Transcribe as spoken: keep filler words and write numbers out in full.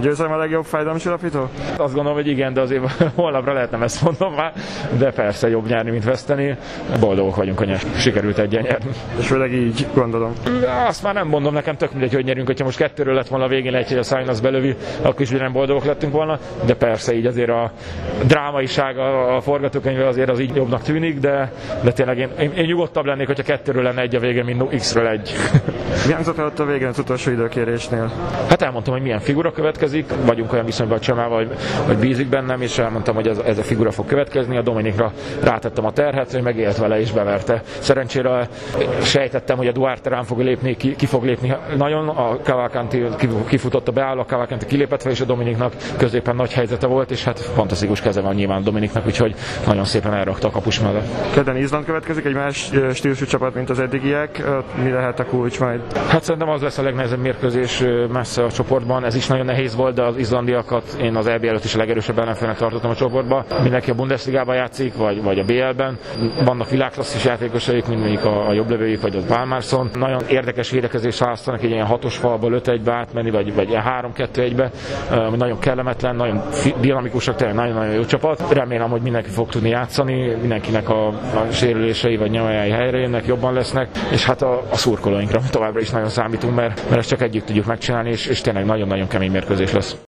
Győzelem a legjobb fájdalomcsillapító? Azt gondolom, hogy igen, de azért holnapra lehet nem ezt mondom már, de persze jobb nyerni, mint veszteni. Boldogok vagyunk, hogy sikerült egyen nyerni. És főleg így gondolom. Azt már nem mondom, nekem tök mindegy, hogy nyerünk, hogyha most kettőről lett volna a végén egy, hogy a Szájn az belövi, akkor is nem boldogok lettünk volna, de persze így azért a drámaiság, a forgatókönyve azért az így jobbnak tűnik, de, de tényleg én, én, én nyugodtabb lennék, hogyha kettőről lenne egy a végén, mint X-ről egy. Mi hangzott el ott a végén az utolsó időkérésnél? Hát elmondtam, hogy milyen figura következik, vagyunk olyan viszonyban a Csemával, hogy, hogy bízik bennem, és elmondtam, hogy ez, ez a figura fog következni. A Dominikra rátettem a terhet, hogy megélt vele és beverte. Szerencsére sejtettem, hogy a Duarte rám fog lépni, ki, ki fog lépni nagyon, a Cavalcanti kifutott a beálló, a Cavalcanti kilépett fel, és a Dominiknak középen nagy helyzete volt, és hát fantasztikus keze van nyilván Dominiknak, úgyhogy nagyon szépen elrakta a kapus mellett. Kedden Izland következik, egy más stílusú csapat, mint az eddigiek. Mi lehet a kulcs majd? Hát szerintem az lesz a legnehezebb mérkőzés messze a csoportban. Ez is nagyon nehéz volt, de az izlandiakat én az é bé előtt is a legerősebb ellenfélnek tartottam a csoportban. Mindenki a Bundesligában játszik, vagy, vagy a bé el-ben. Vannak világklasszis játékosaik, mint mondjuk a, a jobblövőjük, vagy a Pálmarsson. Nagyon érdekes védekezést választanak, egy ilyen hatos falból öt egybe átmenni, vagy, vagy ilyen három kettő egybe. Uh, nagyon kellemetlen, nagyon dinamikusak, tényleg nagyon-nagyon jó csapat. Remélem, hogy mindenki fog tudni játszani, mindenkinek a, a sérülései vagy nyomajai helyre jönnek, jobban lesznek, és hát a, a szurkolóinkra továbbra is nagyon számítunk, mert, mert ezt csak együtt tudjuk megcsinálni, és, és tényleg nagyon-nagyon kemény mérkőzés lesz.